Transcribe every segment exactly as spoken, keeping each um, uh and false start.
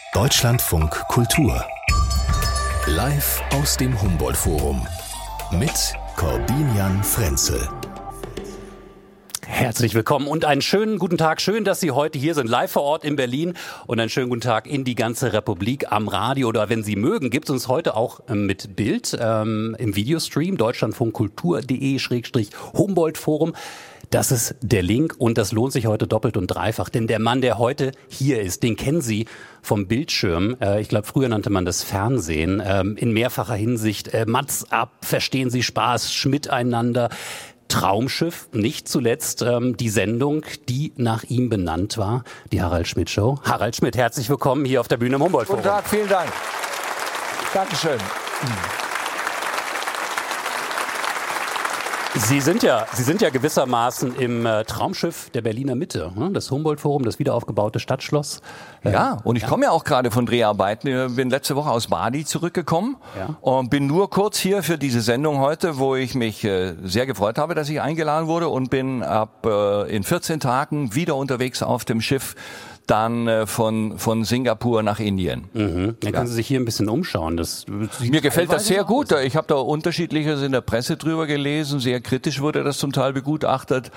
Deutschlandfunk Kultur. Live aus dem Humboldt-Forum. Mit Corbinian Frenzel. Herzlich willkommen und einen schönen guten Tag. Schön, dass Sie heute hier sind, live vor Ort in Berlin. Und einen schönen guten Tag in die ganze Republik am Radio. Oder wenn Sie mögen, gibt es uns heute auch mit Bild ähm, im Videostream deutschlandfunkkultur.de Schrägstrich Humboldt-Forum. Das ist der Link und das lohnt sich heute doppelt und dreifach. Denn der Mann, der heute hier ist, den kennen Sie vom Bildschirm. Äh, ich glaube, früher nannte man das Fernsehen. Ähm, in mehrfacher Hinsicht. Äh, Mats ab, verstehen Sie Spaß, Schmidt einander. Traumschiff, nicht zuletzt ähm, die Sendung, die nach ihm benannt war, die Harald Schmidt Show. Harald Schmidt, herzlich willkommen hier auf der Bühne im Humboldt-Forum. Guten Tag, vielen Dank. Dankeschön. Sie sind ja, Sie sind ja gewissermaßen im äh, Traumschiff der Berliner Mitte, ne? Das Humboldt-Forum, das wiederaufgebaute Stadtschloss. Äh, ja, und ich ja. komme ja auch gerade von Dreharbeiten. Ich bin letzte Woche aus Bali zurückgekommen ja. und bin nur kurz hier für diese Sendung heute, wo ich mich äh, sehr gefreut habe, dass ich eingeladen wurde und bin ab äh, in vierzehn Tagen wieder unterwegs auf dem Schiff. Dann äh, von von Singapur nach Indien. Mhm. Dann können Sie sich hier ein bisschen umschauen. Das Mir gefällt das sehr gut. Ich habe da unterschiedliches in der Presse drüber gelesen. Sehr kritisch wurde das zum Teil begutachtet.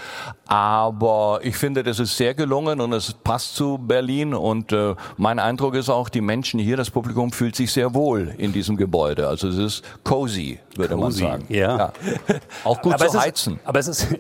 Aber ich finde, das ist sehr gelungen und es passt zu Berlin. Und äh, mein Eindruck ist auch, die Menschen hier, das Publikum fühlt sich sehr wohl in diesem Gebäude. Also es ist cozy, würde cozy. man sagen. Ja. ja. Auch gut aber zu heizen. Ist, aber es ist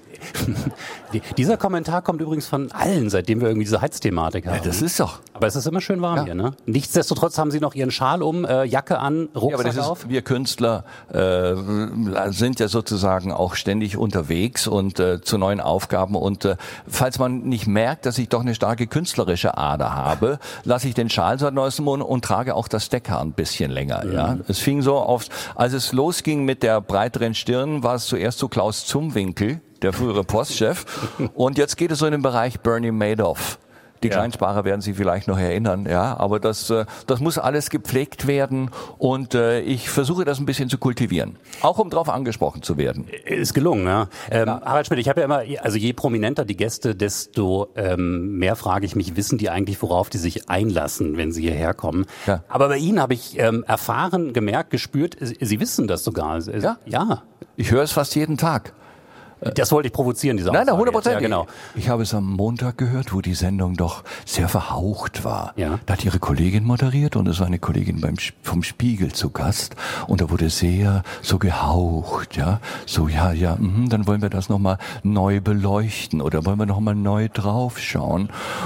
dieser Kommentar kommt übrigens von allen, seitdem wir irgendwie diese Heizthematik haben. Ja, das ist doch. Aber es ist immer schön warm ja. hier, ne? Nichtsdestotrotz haben Sie noch Ihren Schal um, äh, Jacke an, Rucksack ja, aber das ist, auf. Wir Künstler äh, sind ja sozusagen auch ständig unterwegs und äh, zu neuen Aufgaben. Und äh, falls man nicht merkt, dass ich doch eine starke künstlerische Ader habe, lasse ich den Schal seit neuestem und, und trage auch das Deckhaar ein bisschen länger. Mhm. Ja, es fing so auf, als es losging mit der breiteren Stirn, war es zuerst so Klaus Zumwinkel, der frühere Postchef, und jetzt geht es so in den Bereich Bernie Madoff. Die ja. Kleinsparer werden sich vielleicht noch erinnern, ja, aber das, das muss alles gepflegt werden und äh, ich versuche das ein bisschen zu kultivieren, auch um darauf angesprochen zu werden. Ist gelungen, ja. Ähm, ja. Harald Schmidt, ich habe ja immer, also je prominenter die Gäste, desto ähm, mehr frage ich mich, wissen die eigentlich, worauf die sich einlassen, wenn sie hierher kommen? Ja. Aber bei Ihnen habe ich ähm, erfahren, gemerkt, gespürt, Sie wissen das sogar. Ja, ja. Ich höre es fast jeden Tag. Das wollte ich provozieren, diese Aussage. Nein, hundert Prozent. Ja, genau. Ich habe es am Montag gehört, wo die Sendung doch sehr verhaucht war. Ja. Da hat ihre Kollegin moderiert und es war eine Kollegin beim, vom Spiegel zu Gast und da wurde sehr so gehaucht, ja. So, ja, ja, mh, dann wollen wir das nochmal neu beleuchten oder wollen wir nochmal neu draufschauen.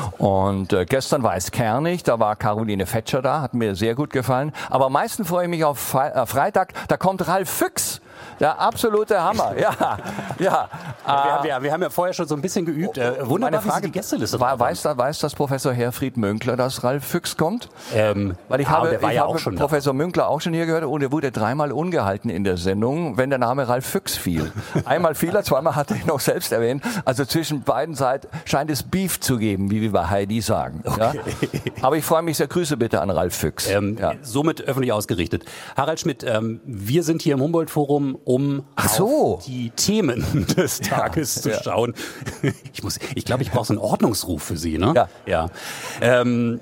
Und äh, gestern war es kernig, da war Caroline Fetscher da, hat mir sehr gut gefallen. Aber am meisten freue ich mich auf Fe- äh, Freitag, da kommt Ralf Füchs. Der absolute Hammer, ja, ja. ja wir, wir, wir haben ja vorher schon so ein bisschen geübt. Äh, wunderbar, Meine Frage, wie Sie die Gästeliste war, weiß, da, weiß das Professor Herfried Münkler, dass Ralf Füchs kommt? Ähm, Weil ich ja, habe, der war ich ja habe auch schon Professor da. Münkler auch schon hier gehört und er wurde dreimal ungehalten in der Sendung, wenn der Name Ralf Füchs fiel. Einmal fiel er, zweimal hat er ihn noch selbst erwähnt. Also zwischen beiden Seiten scheint es Beef zu geben, wie wir bei Heidi sagen. Okay. Ja? Aber ich freue mich sehr, Grüße bitte an Ralf Füchs. Ähm, ja. Somit öffentlich ausgerichtet. Harald Schmidt, ähm, wir sind hier im Humboldt-Forum, um Ach so. auf die Themen des Tages ja, zu ja. schauen. Ich muss, ich glaube, ich brauche so einen Ordnungsruf für Sie, ne? Ja. Ja. Ähm,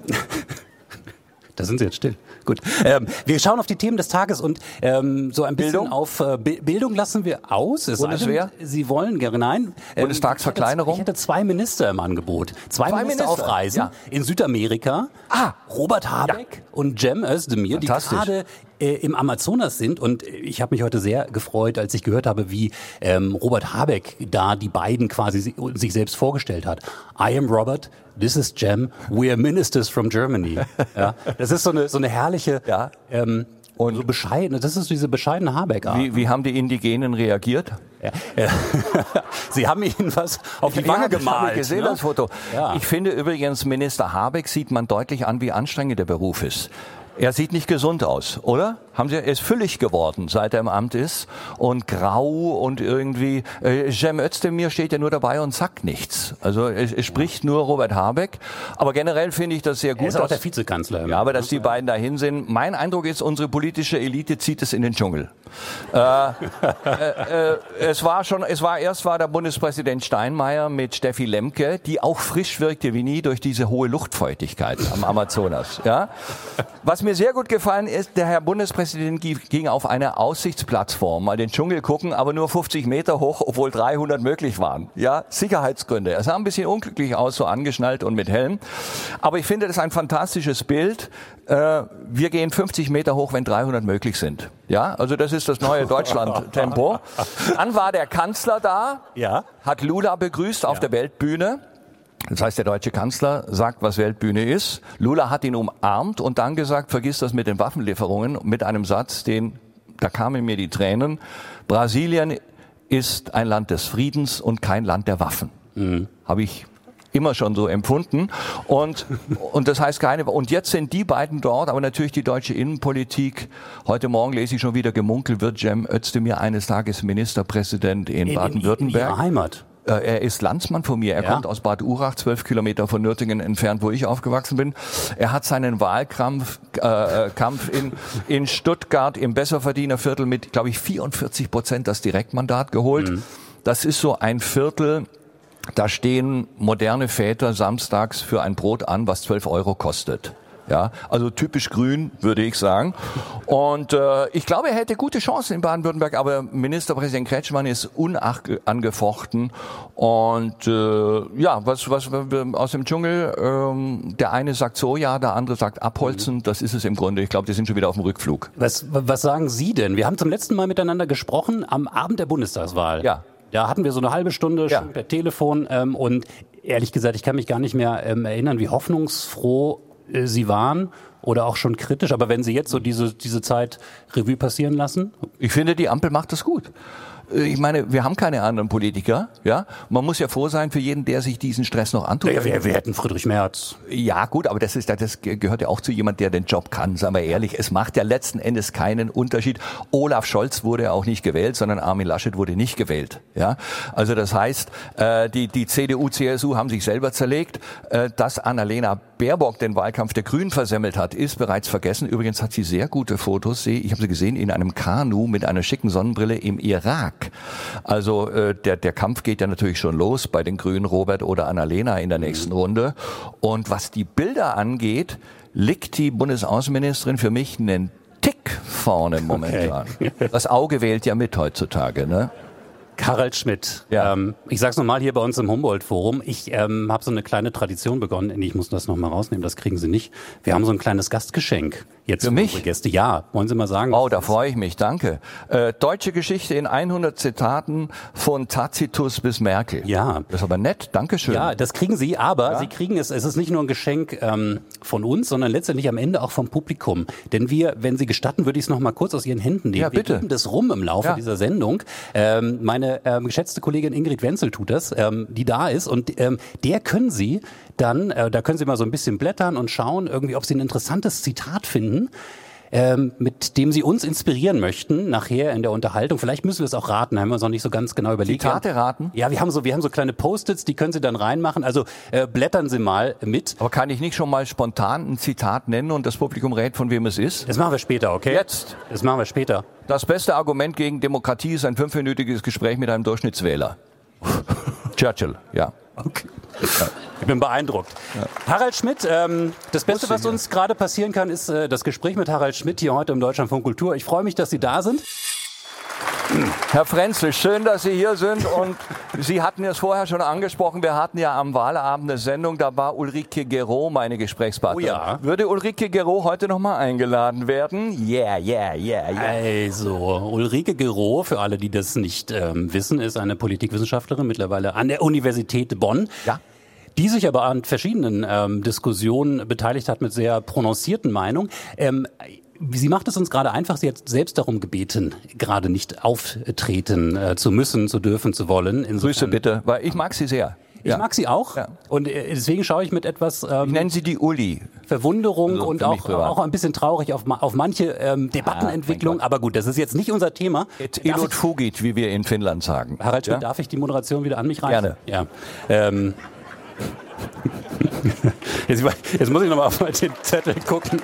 da sind Sie jetzt still. Gut. Ähm, wir schauen auf die Themen des Tages und ähm, so ein bisschen Bildung? auf äh, Bildung lassen wir aus. Es Bundeswehr? Denn, Sie wollen gerne, nein. Ähm, Bundestagsverkleinerung? Ich hätte zwei Minister im Angebot. Zwei, zwei Minister, Minister auf Reisen ja. in Südamerika. Ah, Robert Habeck ja. und Cem Özdemir, die gerade äh, im Amazonas sind. Und ich habe mich heute sehr gefreut, als ich gehört habe, wie ähm, Robert Habeck da die beiden quasi si- sich selbst vorgestellt hat. I am Robert, this is Cem, we are ministers from Germany. Ja, das ist so eine, so eine herrliche, ja. ähm, und so bescheidene, das ist diese bescheidene Habeck-Art. Wie, wie haben die Indigenen reagiert? Ja. Sie haben ihnen was auf die ja, Wange das gemalt. habe ich gesehen, ne? das Foto. Ja. Ich finde übrigens, Minister Habeck sieht man deutlich an, wie anstrengend der Beruf ist. Er sieht nicht gesund aus, oder? Haben sie, er ist füllig geworden, seit er im Amt ist und grau und irgendwie, äh, Cem Özdemir steht ja nur dabei und sagt nichts. Also es, es spricht nur Robert Habeck, aber generell finde ich das sehr gut. Er ist auch dass, der Vizekanzler. Ja, aber dass die beiden dahin sind. Mein Eindruck ist, unsere politische Elite zieht es in den Dschungel. äh, äh, äh, es war schon, es war erst war der Bundespräsident Steinmeier mit Steffi Lemke, die auch frisch wirkte wie nie durch diese hohe Luftfeuchtigkeit am Amazonas. Ja, was mir sehr gut gefallen ist, der Herr Bundespräsident ging auf eine Aussichtsplattform, mal den Dschungel gucken, aber nur fünfzig Meter hoch, obwohl dreihundert möglich waren. Ja, Sicherheitsgründe. Er sah ein bisschen unglücklich aus, so angeschnallt und mit Helm. Aber ich finde das ein fantastisches Bild. Äh, wir gehen fünfzig Meter hoch, wenn dreihundert möglich sind. Ja, also das ist das neue Deutschland-Tempo. Dann war der Kanzler da, ja. hat Lula begrüßt auf ja. der Weltbühne. Das heißt, der deutsche Kanzler sagt, was Weltbühne ist. Lula hat ihn umarmt und dann gesagt, vergiss das mit den Waffenlieferungen, mit einem Satz, den, da kamen mir die Tränen. Brasilien ist ein Land des Friedens und kein Land der Waffen. Mhm. Habe ich immer schon so empfunden. Und, und das heißt keine, und jetzt sind die beiden dort, aber natürlich die deutsche Innenpolitik. Heute Morgen lese ich schon wieder gemunkelt, wird Cem Özdemir eines Tages Ministerpräsident in, in Baden-Württemberg. In ihrer Heimat. Er ist Landsmann von mir. Er ja. kommt aus Bad Urach, zwölf Kilometer von Nürtingen entfernt, wo ich aufgewachsen bin. Er hat seinen Wahlkampf äh, Kampf in, in Stuttgart im Besserverdienerviertel mit, glaube ich, vierundvierzig Prozent das Direktmandat geholt. Mhm. Das ist so ein Viertel, da stehen moderne Väter samstags für ein Brot an, was zwölf Euro kostet. Ja, also typisch grün, würde ich sagen. Und äh, ich glaube, er hätte gute Chancen in Baden-Württemberg, aber Ministerpräsident Kretschmann ist unangefochten. Und äh, ja, was was aus dem Dschungel, ähm, der eine sagt so, ja, der andere sagt abholzen, das ist es im Grunde. Ich glaube, die sind schon wieder auf dem Rückflug. Was, was sagen Sie denn? Wir haben zum letzten Mal miteinander gesprochen am Abend der Bundestagswahl. Ja. Da hatten wir so eine halbe Stunde ja. schon per Telefon ähm, und ehrlich gesagt, ich kann mich gar nicht mehr ähm, erinnern, wie hoffnungsfroh äh, Sie waren oder auch schon kritisch. Aber wenn Sie jetzt so diese diese Zeit Revue passieren lassen? Ich finde, die Ampel macht das gut. Ich meine, wir haben keine anderen Politiker, ja. Man muss ja froh sein für jeden, der sich diesen Stress noch antut. Ja, wir, wir hätten Friedrich Merz. Ja, gut, aber das ist, das gehört ja auch zu jemand, der den Job kann, sagen wir ehrlich. Es macht ja letzten Endes keinen Unterschied. Olaf Scholz wurde auch nicht gewählt, sondern Armin Laschet wurde nicht gewählt, ja. Also das heißt, die, die C D U, C S U haben sich selber zerlegt. Dass Annalena Baerbock den Wahlkampf der Grünen versemmelt hat, ist bereits vergessen. Übrigens hat sie sehr gute Fotos, ich habe sie gesehen, in einem Kanu mit einer schicken Sonnenbrille im Irak. Also äh, der der Kampf geht ja natürlich schon los bei den Grünen, Robert oder Annalena in der nächsten Runde. Und was die Bilder angeht, liegt die Bundesaußenministerin für mich einen Tick vorne momentan. Okay. Das Auge wählt ja mit heutzutage, ne? Harald Schmidt. Ja. Ähm, ich sag's nochmal hier bei uns im Humboldt-Forum. Ich ähm, habe so eine kleine Tradition begonnen. Ich muss das nochmal rausnehmen, das kriegen Sie nicht. Wir haben so ein kleines Gastgeschenk. Jetzt für mich? Gäste. Ja, wollen Sie mal sagen? Oh, da freue ich mich, danke. Äh, deutsche Geschichte in hundert Zitaten von Tacitus bis Merkel. Ja. Das ist aber nett, dankeschön. Ja, das kriegen Sie, aber ja? Sie kriegen es, es ist nicht nur ein Geschenk ähm, von uns, sondern letztendlich am Ende auch vom Publikum. Denn wir, wenn Sie gestatten, würde ich es noch mal kurz aus Ihren Händen nehmen. Ja, bitte. Wir geben das rum im Laufe ja. dieser Sendung. Ähm, meine ähm, geschätzte Kollegin Ingrid Wenzel tut das, ähm, die da ist. Und ähm, der können Sie dann, äh, da können Sie mal so ein bisschen blättern und schauen, irgendwie, ob Sie ein interessantes Zitat finden, ähm, mit dem Sie uns inspirieren möchten, nachher in der Unterhaltung. Vielleicht müssen wir es auch raten, haben wir uns noch nicht so ganz genau überlegt. Zitate raten? Ja, wir haben so, wir haben so kleine Post-its, die können Sie dann reinmachen. Also äh, blättern Sie mal mit. Aber kann ich nicht schon mal spontan ein Zitat nennen und das Publikum rät, von wem es ist? Das machen wir später, okay? Jetzt? Das machen wir später. Das beste Argument gegen Demokratie ist ein fünfminütiges Gespräch mit einem Durchschnittswähler. Churchill, ja. Okay. Ja. Ich bin beeindruckt. Ja. Harald Schmidt, ähm, das Beste, was uns gerade passieren kann, ist äh, das Gespräch mit Harald Schmidt hier heute im Deutschlandfunk Kultur. Ich freue mich, dass Sie da sind. Herr Frenzel, schön, dass Sie hier sind. Und Sie hatten es vorher schon angesprochen, wir hatten ja am Wahlabend eine Sendung, da war Ulrike Guerreau meine Gesprächspartnerin. Oh ja. Würde Ulrike Guerreau heute nochmal eingeladen werden? Yeah, yeah, yeah, yeah. Also, Ulrike Guerreau, für alle, die das nicht ähm, wissen, ist eine Politikwissenschaftlerin, mittlerweile an der Universität Bonn. Ja. Die sich aber an verschiedenen ähm, Diskussionen beteiligt hat mit sehr prononcierten Meinungen. Ähm, Sie macht es uns gerade einfach, sie hat selbst darum gebeten, gerade nicht auftreten äh, zu müssen, zu dürfen, zu wollen. Insofern, Grüße bitte, weil ich mag Sie sehr. Ich Ja. mag sie auch Ja. und äh, deswegen schaue ich mit etwas ähm, Ich nenne sie die Uli. Verwunderung Also und für mich auch, privat. auch ein bisschen traurig auf, ma- auf manche ähm, Debattenentwicklung. Gott. Aber gut, das ist jetzt nicht unser Thema. Et Darf Illut ich, fugit, wie wir in Finnland sagen. Harald Schmidt, Ja? darf ich die Moderation wieder an mich reißen? Gerne. Ja. Ähm, jetzt, jetzt muss ich nochmal auf den Zettel gucken.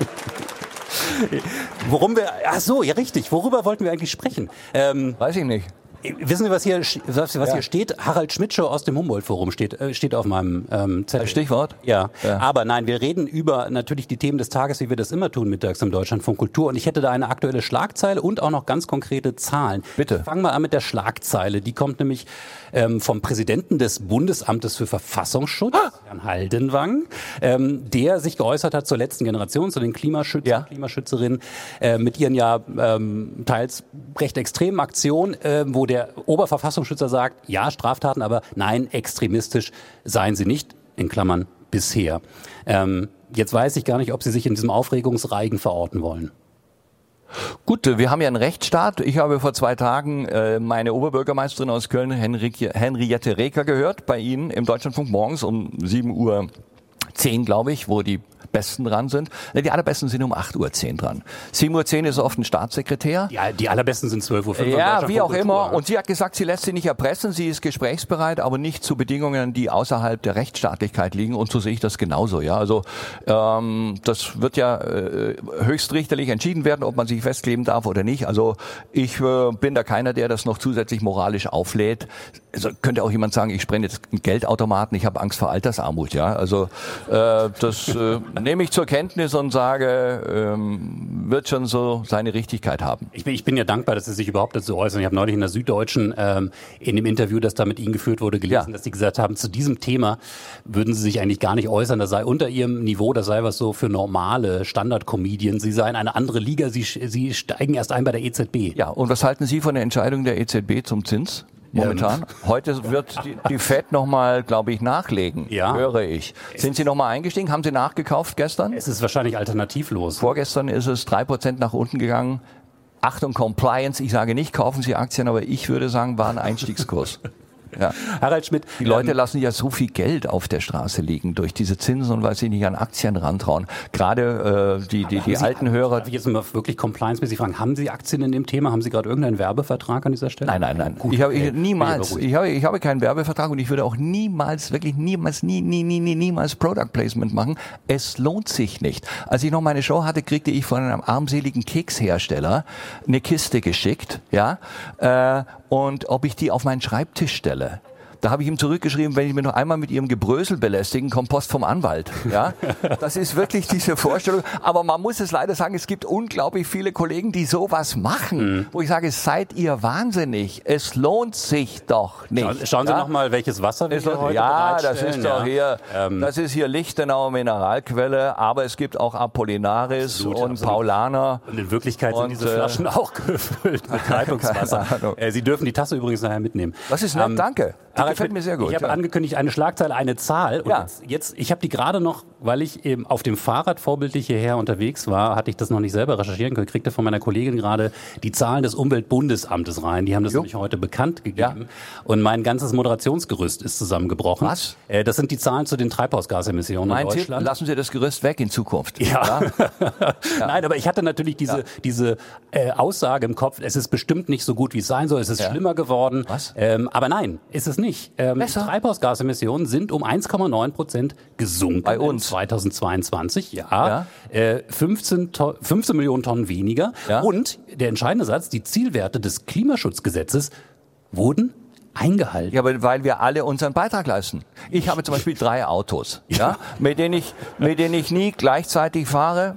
Worum wir, ach so, ja richtig, worüber wollten wir eigentlich sprechen? Ähm, Weiß ich nicht. wissen Sie, was hier, was, was Ja. hier steht? Harald Schmidt Show aus dem Humboldt-Forum steht, äh, steht auf meinem ähm, Zettel. Stichwort? Ja. Ja. aber nein, wir reden über natürlich die Themen des Tages, wie wir das immer tun, mittags im Deutschlandfunk Kultur. Und ich hätte da eine aktuelle Schlagzeile und auch noch ganz konkrete Zahlen. Bitte. Fangen wir an mit der Schlagzeile. Die kommt nämlich ähm, vom Präsidenten des Bundesamtes für Verfassungsschutz, Herrn Haldenwang, ähm, der sich geäußert hat zur letzten Generation, zu den Klimaschützern, Ja. Klimaschützerinnen, äh, mit ihren ja ähm, teils recht extremen Aktionen, äh, wo der Oberverfassungsschützer sagt, ja, Straftaten, aber nein, extremistisch seien sie nicht, in Klammern bisher. Ähm, jetzt weiß ich gar nicht, ob Sie sich in diesem Aufregungsreigen verorten wollen. Gut, wir haben ja einen Rechtsstaat. Ich habe vor zwei Tagen äh, meine Oberbürgermeisterin aus Köln, Henrike, Henriette Reker, gehört bei Ihnen im Deutschlandfunk morgens um sieben Uhr zehn, glaube ich, wo die Besten dran sind. Die allerbesten sind um acht Uhr zehn dran. sieben Uhr zehn ist oft ein Staatssekretär. Ja, die allerbesten sind zwölf Uhr fünf. Ja, wie auch immer. Und sie hat gesagt, sie lässt sie nicht erpressen, sie ist gesprächsbereit, aber nicht zu Bedingungen, die außerhalb der Rechtsstaatlichkeit liegen. Und so sehe ich das genauso. Ja, also ähm, das wird ja äh, höchstrichterlich entschieden werden, ob man sich festkleben darf oder nicht. Also ich äh, bin da keiner, der das noch zusätzlich moralisch auflädt. Also könnte auch jemand sagen, ich sprenge jetzt einen Geldautomaten, ich habe Angst vor Altersarmut. Ja, also äh, das äh, nehme ich zur Kenntnis und sage, ähm, wird schon so seine Richtigkeit haben. Ich bin, ich bin ja dankbar, dass Sie sich überhaupt dazu äußern. Ich habe neulich in der Süddeutschen ähm, in dem Interview, das da mit Ihnen geführt wurde, gelesen, Ja. dass Sie gesagt haben, zu diesem Thema würden Sie sich eigentlich gar nicht äußern. Das sei unter Ihrem Niveau, das sei was so für normale Standard-Comedians. Sie seien eine andere Liga, Sie, Sie steigen erst ein bei der E Z B. Ja, und was halten Sie von der Entscheidung der E Z B zum Zins? Momentan. Heute wird die, die Fed nochmal, glaube ich, nachlegen, Ja. höre ich. Sind Sie nochmal eingestiegen? Haben Sie nachgekauft gestern? Es ist wahrscheinlich alternativlos. Vorgestern ist es drei Prozent nach unten gegangen. Achtung, Compliance. Ich sage nicht, kaufen Sie Aktien, aber ich würde sagen, war ein Einstiegskurs. Ja. Harald Schmidt, Die Leute ähm, lassen ja so viel Geld auf der Straße liegen durch diese Zinsen und weil sie nicht an Aktien rantrauen. Gerade äh, die, die, die Sie, alten Hörer. Darf ich jetzt mal wirklich compliance-mäßig fragen, haben Sie Aktien in dem Thema? Haben Sie gerade irgendeinen Werbevertrag an dieser Stelle? Nein, nein, nein. Gut, ich habe okay. ich, niemals, Bin ich beruhigt. ich habe, ich habe keinen Werbevertrag und ich würde auch niemals, wirklich niemals, nie, nie, nie, nie, niemals Product Placement machen. Es lohnt sich nicht. Als ich noch meine Show hatte, kriegte ich von einem armseligen Kekshersteller eine Kiste geschickt, ja, äh, und ob ich die auf meinen Schreibtisch stelle. Da habe ich ihm zurückgeschrieben, wenn ich mich noch einmal mit ihrem Gebrösel belästigen, kommt Post vom Anwalt. Ja, das ist wirklich diese Vorstellung. Aber man muss es leider sagen, es gibt unglaublich viele Kollegen, die sowas machen, mhm. wo ich sage, seid ihr wahnsinnig? Es lohnt sich doch nicht. Schauen, schauen Sie ja? noch mal, welches Wasser wir Es hier lohnt, heute ja, das bereitstellen. ist doch hier, Ähm, das ist hier Lichtenauer Mineralquelle, aber es gibt auch Apollinaris Absolut, und absolut. Paulaner. Und in Wirklichkeit sind Und, diese äh, Flaschen auch gefüllt mit Leitungswasser. keine Ahnung. Äh, Sie dürfen die Tasse übrigens nachher mitnehmen. Das ist nett, Ähm, danke. Die Harald gefällt Schmidt, mir sehr gut. Ich habe ja. angekündigt, eine Schlagzeile, eine Zahl. Und Ja. jetzt, jetzt, ich habe die gerade noch, weil ich eben auf dem Fahrrad vorbildlich hierher unterwegs war, hatte ich das noch nicht selber recherchieren können, kriegte von meiner Kollegin gerade die Zahlen des Umweltbundesamtes rein. Die haben das Jo. nämlich heute bekannt gegeben. Und mein ganzes Moderationsgerüst ist zusammengebrochen. Was? Äh, das sind die Zahlen zu den Treibhausgasemissionen Mein in Tipp, Deutschland. lassen Sie das Gerüst weg in Zukunft. Ja. Nein, aber ich hatte natürlich diese, Ja. diese äh, Aussage im Kopf, es ist bestimmt nicht so gut, wie es sein soll, es ist Ja. schlimmer geworden. Was? Ähm, aber nein, ist es nicht. Ähm, Besser? Treibhausgasemissionen sind um eins Komma neun Prozent gesunken Bei uns? zweitausendzweiundzwanzig. Ja. Ja. Äh, fünfzehn, To- fünfzehn Millionen Tonnen weniger. Ja. Und der entscheidende Satz, die Zielwerte des Klimaschutzgesetzes wurden eingehalten. Ja, aber weil wir alle unseren Beitrag leisten. Ich habe zum Beispiel drei Autos, ja, mit denen ich, mit denen ich nie gleichzeitig fahre.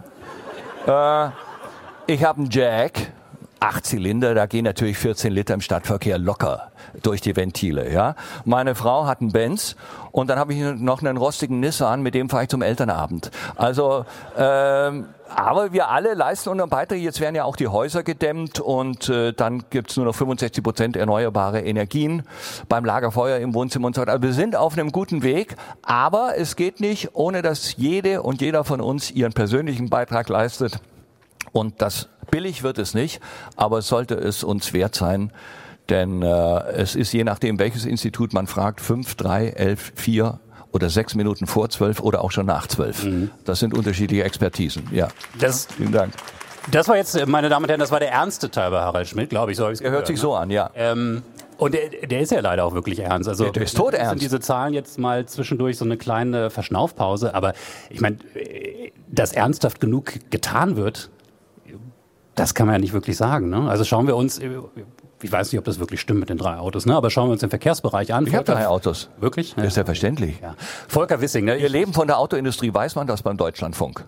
Äh, ich habe einen Jack, acht Zylinder, da gehen natürlich vierzehn Liter im Stadtverkehr locker durch die Ventile, ja. Meine Frau hat einen Benz und dann habe ich noch einen rostigen Nissan, mit dem fahre ich zum Elternabend. Also, ähm, aber wir alle leisten unseren Beitrag. Jetzt werden ja auch die Häuser gedämmt und äh, dann gibt's nur noch fünfundsechzig Prozent erneuerbare Energien beim Lagerfeuer im Wohnzimmer und so weiter. Also wir sind auf einem guten Weg, aber es geht nicht, ohne dass jede und jeder von uns ihren persönlichen Beitrag leistet. Und das billig wird es nicht, aber sollte es uns wert sein, Denn äh, es ist je nachdem, welches Institut man fragt, fünf, drei, elf, vier oder sechs Minuten vor zwölf oder auch schon nach zwölf. Mhm. Das sind unterschiedliche Expertisen. Ja. Das, Vielen Dank. Das war jetzt, meine Damen und Herren, das war der ernste Teil bei Harald Schmidt, glaube ich. So er hört sich ne? so an, ja. Ähm, und der, der ist ja leider auch wirklich ernst. Also, der, der ist todernst. Sind diese Zahlen jetzt mal zwischendurch so eine kleine Verschnaufpause. Aber ich meine, dass ernsthaft genug getan wird, das kann man ja nicht wirklich sagen. Ne? Also schauen wir uns, ich weiß nicht, ob das wirklich stimmt mit den drei Autos, ne? Aber schauen wir uns den Verkehrsbereich an. Ich habe drei Autos. Wirklich? Das ist ja verständlich. Ja. Volker Wissing. Ne? Ihr Leben von der Autoindustrie, weiß man das beim Deutschlandfunk?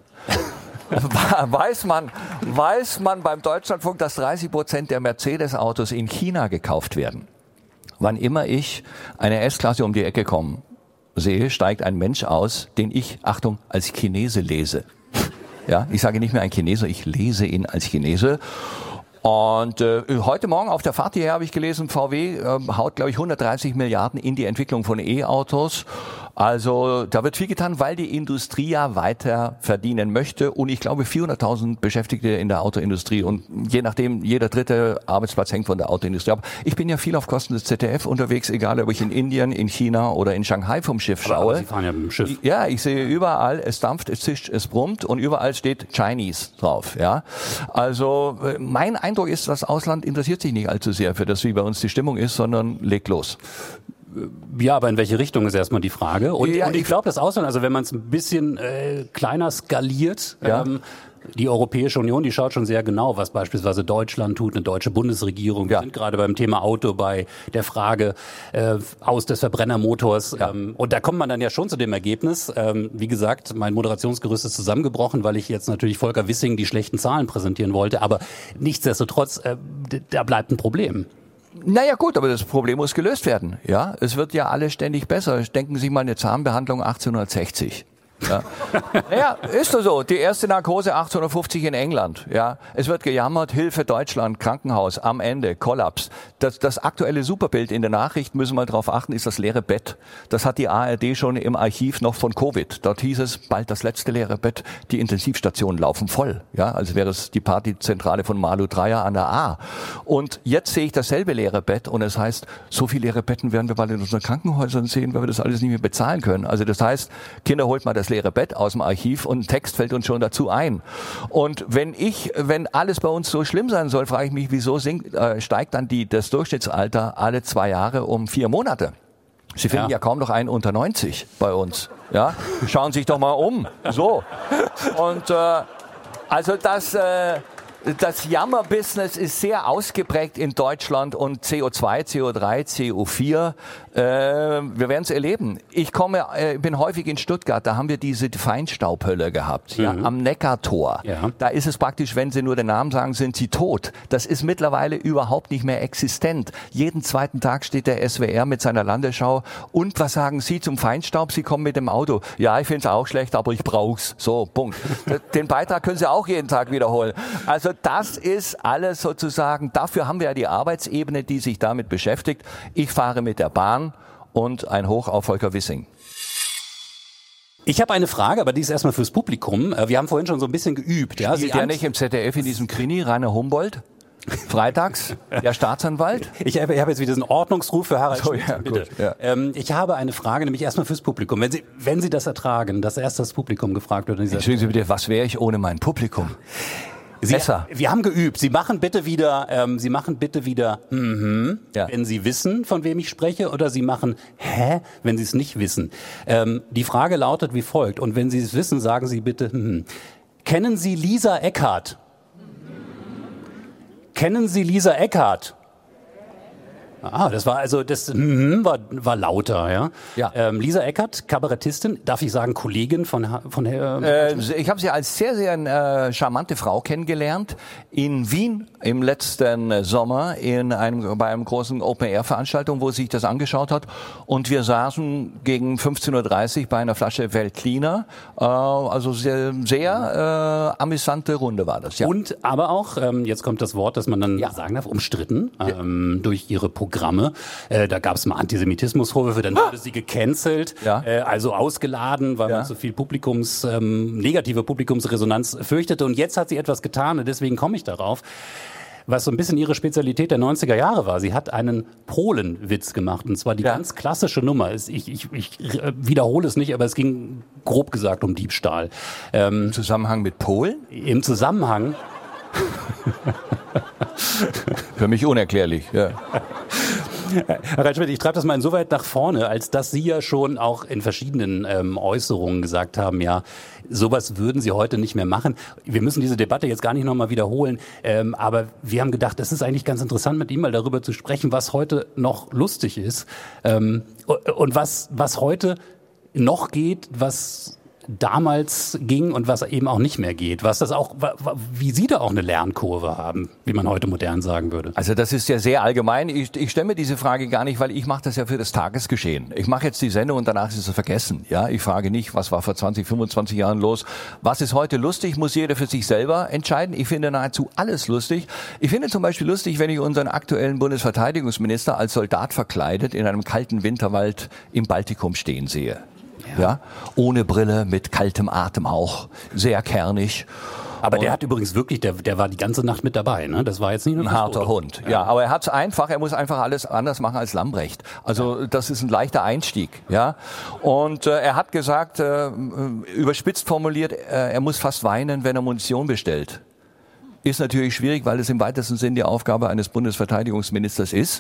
Weiß man, weiß man beim Deutschlandfunk, dass dreißig Prozent der Mercedes-Autos in China gekauft werden? Wann immer ich eine S-Klasse um die Ecke kommen sehe, steigt ein Mensch aus, den ich, Achtung, als Chinese lese. Ja, ich sage nicht mehr ein Chinese, ich lese ihn als Chinese. Und äh, heute Morgen auf der Fahrt hierher habe ich gelesen, V W äh, haut, glaube ich, hundertdreißig Milliarden in die Entwicklung von E-Autos. Also da wird viel getan, weil die Industrie ja weiter verdienen möchte. Und ich glaube, vierhunderttausend Beschäftigte in der Autoindustrie. Und je nachdem, jeder dritte Arbeitsplatz hängt von der Autoindustrie ab. Ich bin ja viel auf Kosten des Z D F unterwegs, egal ob ich in Indien, in China oder in Shanghai vom Schiff schaue. Aber, aber Sie fahren ja mit dem Schiff. Ja, ich sehe überall, es dampft, es zischt, es brummt und überall steht Chinese drauf. Ja, also mein Eindruck ist, das Ausland interessiert sich nicht allzu sehr für das, wie bei uns die Stimmung ist, sondern legt los. Ja, aber in welche Richtung ist erstmal die Frage. Und, ja, und ich glaube, das Ausland, also wenn man es ein bisschen äh, kleiner skaliert, ja. ähm, die Europäische Union, die schaut schon sehr genau, was beispielsweise Deutschland tut, eine deutsche Bundesregierung. Wir ja. sind gerade beim Thema Auto bei der Frage äh, aus des Verbrennermotors. Ja. Ähm, und da kommt man dann ja schon zu dem Ergebnis. Ähm, wie gesagt, mein Moderationsgerüst ist zusammengebrochen, weil ich jetzt natürlich Volker Wissing die schlechten Zahlen präsentieren wollte. Aber nichtsdestotrotz, äh, da bleibt ein Problem. Naja gut, aber das Problem muss gelöst werden. Ja, es wird ja alles ständig besser. Denken Sie mal eine Zahnbehandlung achtzehnhundertsechzig. Ja. Naja, ist doch so. Die erste Narkose achtzehnhundertfünfzig in England. Ja, es wird gejammert, Hilfe Deutschland, Krankenhaus, am Ende, Kollaps. Das, das aktuelle Superbild in der Nachricht, müssen wir darauf achten, ist das leere Bett. Das hat die A R D schon im Archiv noch von Covid. Dort hieß es, bald das letzte leere Bett, die Intensivstationen laufen voll. Ja, als wäre es die Partyzentrale von Malu Dreyer an der A. Und jetzt sehe ich dasselbe leere Bett und es heißt, so viele leere Betten werden wir bald in unseren Krankenhäusern sehen, weil wir das alles nicht mehr bezahlen können. Also das heißt, Kinder, holt mal das leere Bett aus dem Archiv und ein Text fällt uns schon dazu ein. Und wenn ich, wenn alles bei uns so schlimm sein soll, frage ich mich, wieso sinkt, äh, steigt dann die, das Durchschnittsalter alle zwei Jahre um vier Monate? Sie finden ja, ja kaum noch einen unter neunzig bei uns. Ja, schauen Sie sich doch mal um. So. Und äh, also das äh, Das Jammerbusiness ist sehr ausgeprägt in Deutschland und C O zwei, C O drei, C O vier, äh, wir werden es erleben. Ich komme, äh, bin häufig in Stuttgart, da haben wir diese Feinstaubhölle gehabt, mhm. ja, am Neckartor. Ja. Da ist es praktisch, wenn Sie nur den Namen sagen, sind Sie tot. Das ist mittlerweile überhaupt nicht mehr existent. Jeden zweiten Tag steht der S W R mit seiner Landesschau. Und was sagen Sie zum Feinstaub? Sie kommen mit dem Auto. Ja, ich finde es auch schlecht, aber ich brauch's. So, Punkt. Den Beitrag können Sie auch jeden Tag wiederholen. Also das ist alles sozusagen, dafür haben wir ja die Arbeitsebene, die sich damit beschäftigt. Ich fahre mit der Bahn und ein Hoch auf Volker Wissing. Ich habe eine Frage, aber die ist erstmal fürs Publikum. Wir haben vorhin schon so ein bisschen geübt. Ja, Spielt der nicht im Z D F in diesem Krimi, Rainer Humboldt? Freitags, der Staatsanwalt? Ich habe, ich habe jetzt wieder diesen Ordnungsruf für Harald so, Schmidt. Ja, Bitte. Gut, ja. Ähm, ich habe eine Frage, nämlich erstmal fürs Publikum. Wenn Sie, wenn Sie das ertragen, dass erst das Publikum gefragt wird. Entschuldigen Sie bitte, was wäre ich ohne mein Publikum? Sie, wir haben geübt. Sie machen bitte wieder, ähm, Sie machen bitte wieder, mhm, ja. wenn Sie wissen, von wem ich spreche, oder Sie machen, hä, wenn Sie es nicht wissen. Ähm, die Frage lautet wie folgt. Und wenn Sie es wissen, sagen Sie bitte, mhm. Kennen Sie Lisa Eckhardt? Kennen Sie Lisa Eckhardt? Ah, das war also, das mm, war, war lauter, ja. ja. Ähm, Lisa Eckhardt, Kabarettistin, darf ich sagen, Kollegin von von Herr. Äh, ich habe sie als sehr, sehr äh, charmante Frau kennengelernt in Wien im letzten Sommer in einem bei einem großen Open-Air-Veranstaltung, wo sie sich das angeschaut hat. Und wir saßen gegen fünfzehn Uhr dreißig bei einer Flasche Veltliner. Äh, also sehr, sehr äh, amüsante Runde war das. Ja. Und aber auch, ähm, jetzt kommt das Wort, das man dann ja. sagen darf, umstritten ähm, ja. durch ihre Programme. Äh, da gab es mal Antisemitismusvorwürfe, dann wurde sie gecancelt, ja. äh, also ausgeladen, weil ja. man so viel Publikums, ähm, negative Publikumsresonanz fürchtete. Und jetzt hat sie etwas getan und deswegen komme ich darauf. was so ein bisschen ihre Spezialität der neunziger Jahre war. Sie hat einen Polenwitz gemacht, und zwar die ja. ganz klassische Nummer. Ich, ich, ich wiederhole es nicht, aber es ging grob gesagt um Diebstahl. Ähm, Im Zusammenhang mit Polen? Im Zusammenhang... Für mich unerklärlich, ja. Herr Reitschmidt, ich treibe das mal insoweit nach vorne, als dass Sie ja schon auch in verschiedenen ähm, Äußerungen gesagt haben, ja, sowas würden Sie heute nicht mehr machen. Wir müssen diese Debatte jetzt gar nicht nochmal wiederholen, ähm, aber wir haben gedacht, es ist eigentlich ganz interessant, mit ihm mal darüber zu sprechen, was heute noch lustig ist ähm, und was, was heute noch geht, was damals ging und was eben auch nicht mehr geht, was das auch, wie Sie da auch eine Lernkurve haben, wie man heute modern sagen würde. Also das ist ja sehr allgemein. Ich, ich stelle mir diese Frage gar nicht, weil ich mache das ja für das Tagesgeschehen. Ich mache jetzt die Sendung und danach ist es vergessen. Ja, ich frage nicht, was war vor zwanzig, fünfundzwanzig Jahren los. Was ist heute lustig, muss jeder für sich selber entscheiden. Ich finde nahezu alles lustig. Ich finde zum Beispiel lustig, wenn ich unseren aktuellen Bundesverteidigungsminister als Soldat verkleidet in einem kalten Winterwald im Baltikum stehen sehe. Ja. ja, ohne Brille, mit kaltem Atem auch, sehr kernig. Aber der hat übrigens wirklich, der, der war die ganze Nacht mit dabei, ne? Das war jetzt nicht nur ein harter Foto. Hund. Ja. ja, aber er hat's einfach, er muss einfach alles anders machen als Lambrecht. Also ja. das ist ein leichter Einstieg, ja. Und äh, er hat gesagt, äh, überspitzt formuliert, äh, er muss fast weinen, wenn er Munition bestellt. Ist natürlich schwierig, weil es im weitesten Sinn die Aufgabe eines Bundesverteidigungsministers ist.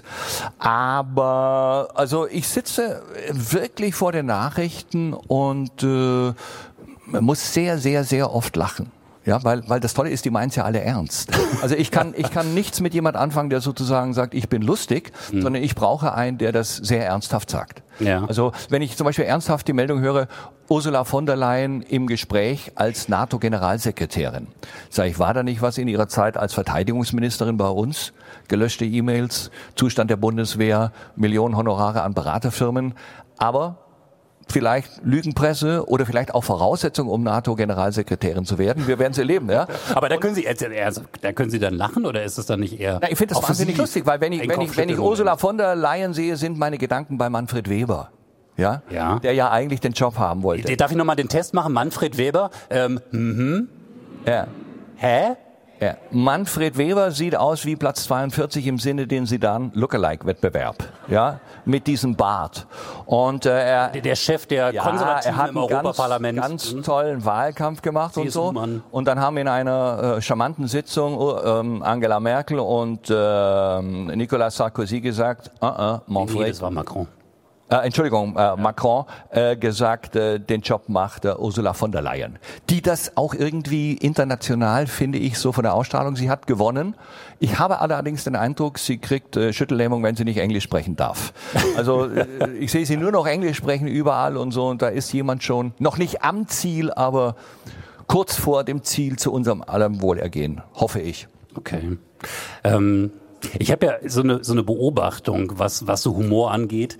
Aber also ich sitze wirklich vor den Nachrichten und äh, man muss sehr, sehr, sehr oft lachen. Ja, weil, weil das Tolle ist, die meinen es ja alle ernst. Also ich kann, ich kann nichts mit jemand anfangen, der sozusagen sagt, ich bin lustig, mhm. sondern ich brauche einen, der das sehr ernsthaft sagt. Ja. Also wenn ich zum Beispiel ernsthaft die Meldung höre, Ursula von der Leyen im Gespräch als NATO-Generalsekretärin. Sag ich, war da nicht was in ihrer Zeit als Verteidigungsministerin bei uns? Gelöschte E-Mails, Zustand der Bundeswehr, Millionen Honorare an Beraterfirmen. Aber vielleicht Lügenpresse oder vielleicht auch Voraussetzung, um NATO-Generalsekretärin zu werden. Wir werden sie erleben, ja. Aber da können Sie, also, da können Sie dann lachen, oder ist es dann nicht eher? Na, ich finde das wahnsinnig lustig, weil wenn ich, wenn ich, wenn ich Ursula von der Leyen sehe, sind meine Gedanken bei Manfred Weber. Ja? Ja. Der ja eigentlich den Job haben wollte. Darf ich nochmal den Test machen? Manfred Weber? Ähm, mhm. Ja. Hä? Ja. Manfred Weber sieht aus wie Platz zweiundvierzig im Sinne den Sidan Lookalike-Wettbewerb, ja, mit diesem Bart. Und äh, er, der, der Chef der ja, Konservativen er hat im Europaparlament, ganz, ganz tollen Wahlkampf gemacht und so. Und dann haben in einer äh, charmanten Sitzung äh, Angela Merkel und äh, Nicolas Sarkozy gesagt, uh -uh, Manfred. Nee, das war Macron. Äh, Entschuldigung, äh, Macron äh, gesagt, äh, den Job macht äh, Ursula von der Leyen. Die das auch irgendwie international, finde ich, so von der Ausstrahlung, sie hat gewonnen. Ich habe allerdings den Eindruck, sie kriegt äh, Schüttellähmung, wenn sie nicht Englisch sprechen darf. Also äh, ich sehe sie nur noch Englisch sprechen überall und so, und da ist jemand schon, noch nicht am Ziel, aber kurz vor dem Ziel zu unserem allem Wohlergehen, hoffe ich. Okay. Ähm, ich habe ja so eine, so eine Beobachtung, was, was so Humor angeht,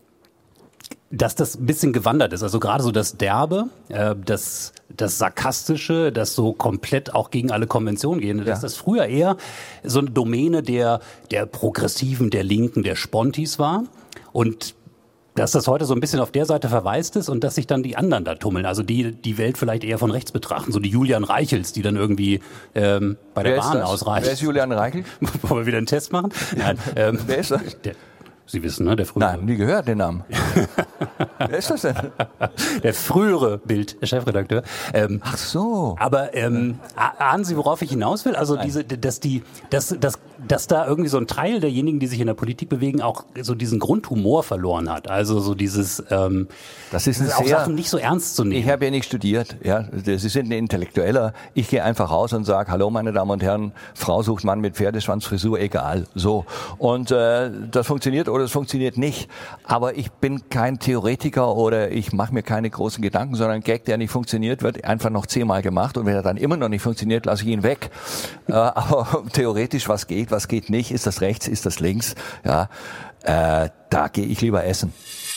dass das ein bisschen gewandert ist. Also gerade so das Derbe, äh, das, das Sarkastische, das so komplett auch gegen alle Konventionen gehende, ja. dass das früher eher so eine Domäne der, der Progressiven, der Linken, der Spontis war. Und dass das heute so ein bisschen auf der Seite verwaist ist und dass sich dann die anderen da tummeln. Also die die Welt vielleicht eher von rechts betrachten. So die Julian Reichels, die dann irgendwie ähm, bei der Wer Bahn ausreichen. Wer ist Julian Reichel? Wollen wir wieder einen Test machen? Nein. Ähm, Wer ist das? Der, Sie wissen, ne? Der frühere. Nein, nie gehört den Namen. Wer ist das denn? Der frühere Bild-Chefredakteur. Ähm, Ach so. Aber ähm, ahnen Sie, worauf ich hinaus will? Also Nein. diese, dass die, dass, dass, dass da irgendwie so ein Teil derjenigen, die sich in der Politik bewegen, auch so diesen Grundhumor verloren hat. Also so dieses, ähm, das ist ein auch sehr, Sachen nicht so ernst zu nehmen. Ich habe ja nicht studiert. Ja, Sie sind ein Intellektueller. Ich gehe einfach raus und sage: Hallo, meine Damen und Herren, Frau sucht Mann mit Pferdeschwanzfrisur, egal. So. Und äh, das funktioniert oder es funktioniert nicht. Aber ich bin kein Theoretiker oder ich mache mir keine großen Gedanken, sondern ein Gag, der nicht funktioniert, wird einfach noch zehnmal gemacht. Und wenn er dann immer noch nicht funktioniert, lasse ich ihn weg. äh, aber theoretisch, was geht, was geht nicht, ist das rechts, ist das links, ja, äh, da gehe ich lieber essen.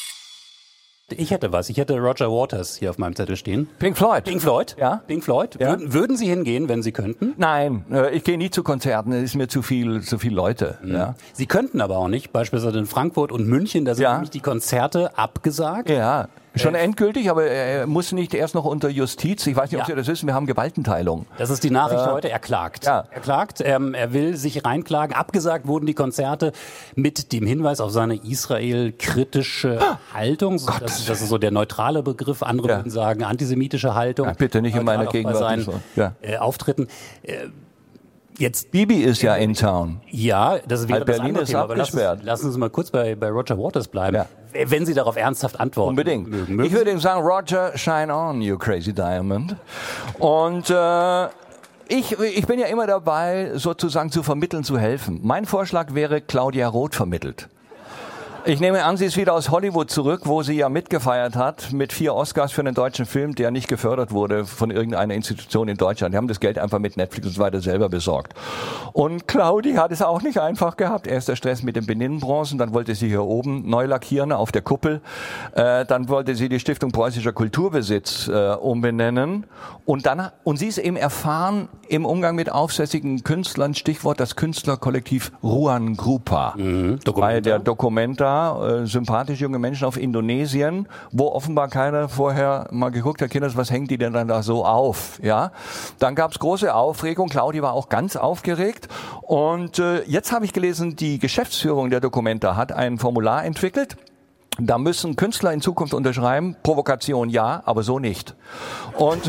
Ich hätte was. Ich hätte Roger Waters hier auf meinem Zettel stehen. Pink Floyd. Pink Floyd? Ja. Pink Floyd. Ja. Würden, würden Sie hingehen, wenn Sie könnten? Nein, ich gehe nie zu Konzerten. Es ist mir zu viel, zu viel Leute. Mhm. Ja. Sie könnten aber auch nicht. Beispielsweise in Frankfurt und München, da sind ja. nämlich die Konzerte abgesagt. Ja. Schon endgültig, aber er muss nicht erst noch unter Justiz. Ich weiß nicht, ob Ja. Sie das wissen, wir haben Gewaltenteilung. Das ist die Nachricht Äh, heute. Er klagt. ja. Er klagt. Ähm, er will sich reinklagen. Abgesagt wurden die Konzerte mit dem Hinweis auf seine Israel-kritische Haltung. So, das, das ist so der neutrale Begriff. Andere Ja. würden sagen antisemitische Haltung. Ja, bitte nicht in Neutral meiner auch bei Gegenwart. seinen, So. Ja. äh, Auftritten. Äh, jetzt Bibi ist ja in town. Ja, das wäre Weil das Berlin andere ist Thema, aber lassen, abgesperrt. lassen Sie mal kurz bei, bei Roger Waters bleiben, Ja. wenn Sie darauf ernsthaft antworten Unbedingt. mögen. mögen Ich würde ihm sagen, Roger, shine on, you crazy diamond. Und äh, ich, ich bin ja immer dabei, sozusagen zu vermitteln, zu helfen. Mein Vorschlag wäre, Claudia Roth vermittelt. Ich nehme an, sie ist wieder aus Hollywood zurück, wo sie ja mitgefeiert hat mit vier Oscars für einen deutschen Film, der nicht gefördert wurde von irgendeiner Institution in Deutschland. Die haben das Geld einfach mit Netflix und so weiter selber besorgt. Und Claudi hat es auch nicht einfach gehabt. Erst der Stress mit den Beninnenbronzen, dann wollte sie hier oben neu lackieren auf der Kuppel. Äh, dann wollte sie die Stiftung Preußischer Kulturbesitz äh, umbenennen. Und dann, und sie ist eben erfahren im Umgang mit aufsässigen Künstlern, Stichwort das Künstlerkollektiv Ruan Grupa. Mhm. Bei der Documenta, äh, sympathische junge Menschen auf Indonesien, wo offenbar keiner vorher mal geguckt hat, Kinders, was hängen die denn dann da so auf? Ja, dann gab es große Aufregung. Claudi war auch ganz aufgeregt. Und äh, jetzt habe ich gelesen, die Geschäftsführung der Documenta hat ein Formular entwickelt. Da müssen Künstler in Zukunft unterschreiben, Provokation ja, aber so nicht. Und